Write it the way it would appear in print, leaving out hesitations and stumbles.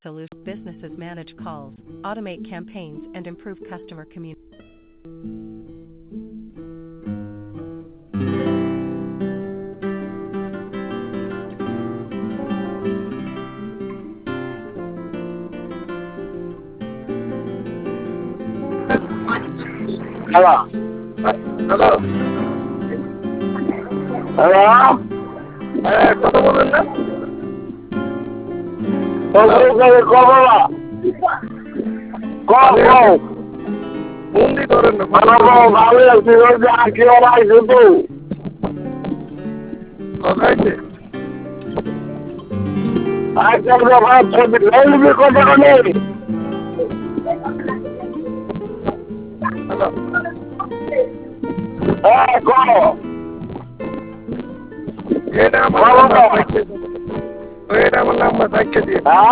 Solutions businesses manage calls, automate campaigns, and improve customer communication. Hello. Hello, Hello. হ্যাঁ কথা বলেন না। কবলা কও বন্দি করেন না, ভালো লাগছে কি ওরা আইসো তো কথাইছে আজকাল ভাব ছবি রেলবে কথা নেই হ্যালো, হ্যাঁ কও এটা আমার নাম্বার সাইকেল দিয়ে হ্যাঁ